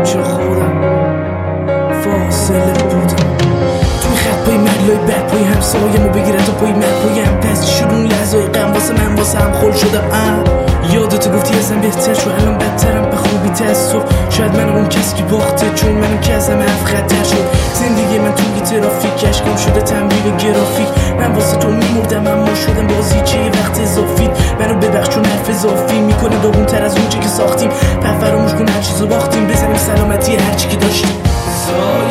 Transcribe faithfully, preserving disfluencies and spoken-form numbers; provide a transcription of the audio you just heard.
نمیدونم چرا خودم فاصله بودم توی خط پای ملای بد پای همسایه‌مو بگیره تا پای من پایم پس شد اون لحظه‌های غم واسه من واسه هم خل شدم. یادتو گفتی ازم بهتر شو الان بدترم به خوبی تاسف شاید من اون کسی که باخته چون منو که ازم حرف خطر شد. زندگی من توی ترافیک کشکم شده تنبیه گرافیک من واسه تو میمردم اما شدم بازی چه وقت اضافی منو ببخش چون حرف اضافی میکنه داغون تر از اون چی که ساختیم پر فراموش کن هر چیزو باختیم بزنیم سلامتی هر چی که داشتیم.